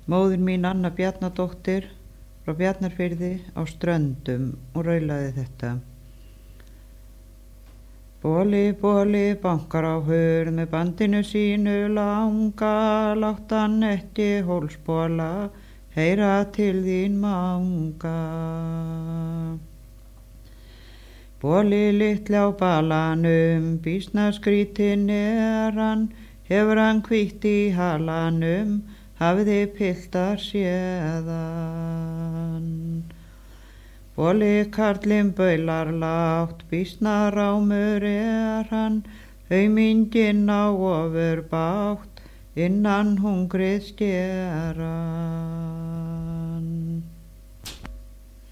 Móðir mín Anna Bjarnadóttir frá Bjarnarfirði á Ströndum og raulaði þetta. Boli, boli, bankar á hurð með bandinu sínu langa, láttan ekki hólsbóla, heyra til þín manga. Boli litli á balanum, býsna skrítinn hann, hefur hann hvítt í halanum, hafiði piltar séðan. Boli karlinn baular lágt, býsna rámur hann, auminginn á ofur bágt, innan hungrið skera.